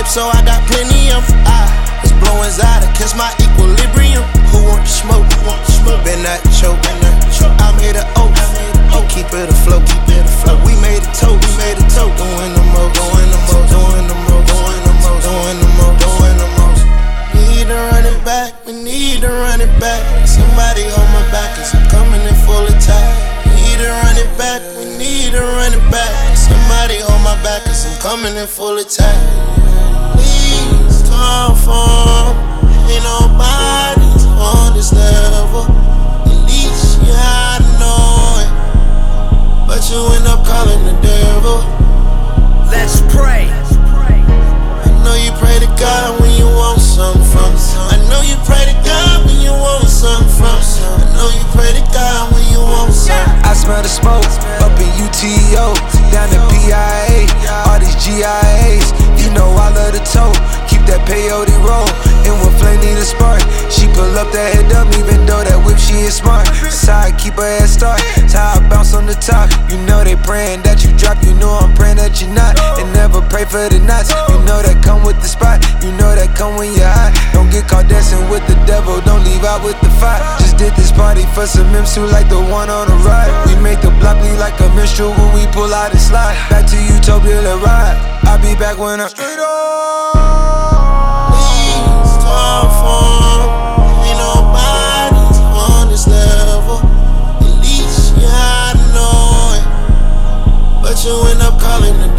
so I got plenty of 'em. I was blowing Zada, catch my equilibrium. Who want the smoke? Been that choke. I made an oath. Keep it afloat. We made a toast. Doing the most. Need to run it back. We need to run it back. Somebody on my back 'cause I'm coming in full attack. Need to run it back. We need to run it back. Somebody on my back 'cause I'm coming in full attack. Please come from. Ain't nobody on this level. At least you had to know it, but you end up calling the devil. Let's pray. I know you pray to God when you want something from. I know you pray to God when you want something from. I know you pray to God when you want something. I smell the smoke up in UTO, down in PIA, all these GIAs. You know I love the toe, keep that peyote roll. And when Flame need a spark, she pull up that head up, even though that whip she is smart. That's how I keep her head start, that's how I bounce on the top. You know they praying that you drop, you know I'm praying that you're not. And never pray for the knots, you know that come with the spot. You know that come when you're hot. Don't get caught dancing with the devil, don't leave out with the fight. Just did this party for some Mims who like the one on the ride. We make the block bleed like a minstrel when we pull out and slide. Back to Utopia to ride, I'll be back when I'm straight on. Please come from. Ain't nobody on this level. At least you had to know it, but you end up calling the